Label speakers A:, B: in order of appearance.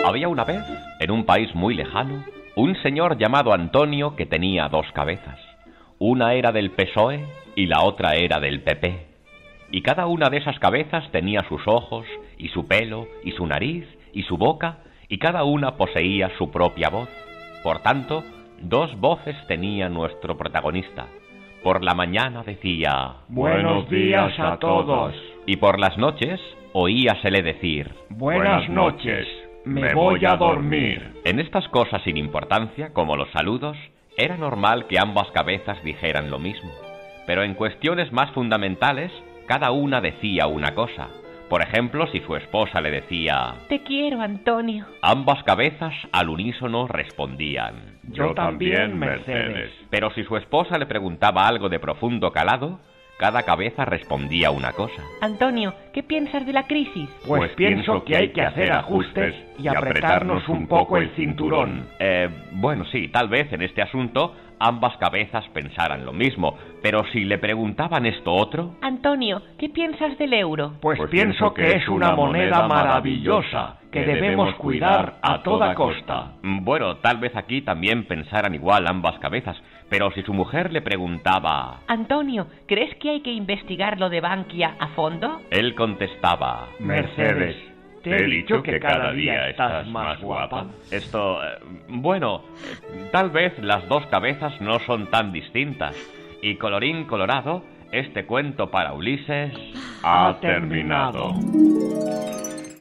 A: Había una vez, en un país muy lejano, un señor llamado Antonio que tenía dos cabezas. Una era del PSOE y la otra era del PP. Y cada una de esas cabezas tenía sus ojos, y su pelo, y su nariz, y su boca, y cada una poseía su propia voz. Por tanto, dos voces tenía nuestro protagonista. Por la mañana decía:
B: Buenos días a todos.
A: Y por las noches oíasele decir:
B: Buenas noches, me voy a dormir.
A: En estas cosas sin importancia, como los saludos, era normal que ambas cabezas dijeran lo mismo. Pero en cuestiones más fundamentales, cada una decía una cosa. Por ejemplo, si su esposa le decía:
C: Te quiero, Antonio.
A: Ambas cabezas al unísono respondían:
B: Yo también, Mercedes.
A: Pero si su esposa le preguntaba algo de profundo calado, cada cabeza respondía una cosa.
C: Antonio, ¿qué piensas de la crisis?
B: Pues pienso que hay que hacer ajustes y apretarnos un poco el cinturón.
A: Bueno, sí, tal vez en este asunto ambas cabezas pensaran lo mismo, pero si le preguntaban esto otro...
C: Antonio, ¿qué piensas del euro?
B: Pues pienso que es una moneda maravillosa que debemos cuidar a toda costa.
A: Bueno, tal vez aquí también pensaran igual ambas cabezas, pero si su mujer le preguntaba:
C: Antonio, ¿crees que hay que investigar lo de Bankia a fondo?
A: Él contestaba:
B: Mercedes, ¿te he dicho que cada día estás más guapa?
A: Bueno, tal vez las dos cabezas no son tan distintas. Y colorín colorado, este cuento para Ulises
B: ha terminado.